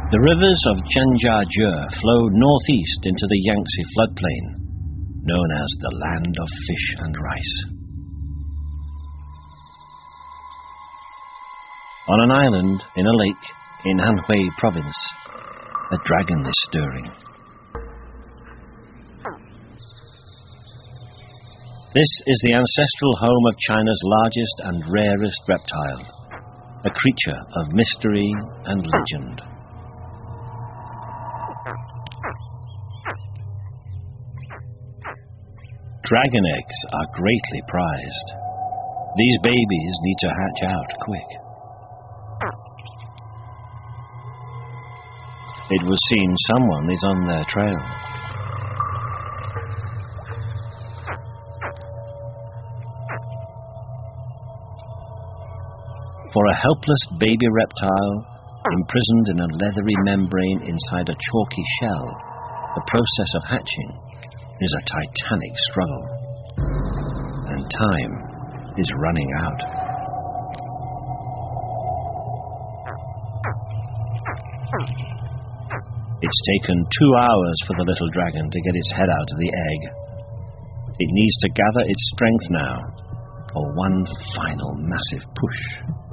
The rivers of Zhangjiajie flow northeast into the Yangtze floodplain, known as the land of fish and rice. On an island in a lake in Anhui province, a dragon is stirring. This is the ancestral home of China's largest and rarest reptile, a creature of mystery and legend. Dragon eggs are greatly prized. These babies need to hatch out quick. It was seen someone is on their trail. For a helpless baby reptile imprisoned in a leathery membrane inside a chalky shell, the process of hatching is a titanic struggle, and time is running out. It's taken 2 hours for the little dragon to get its head out of the egg. It needs to gather its strength now for one final massive push.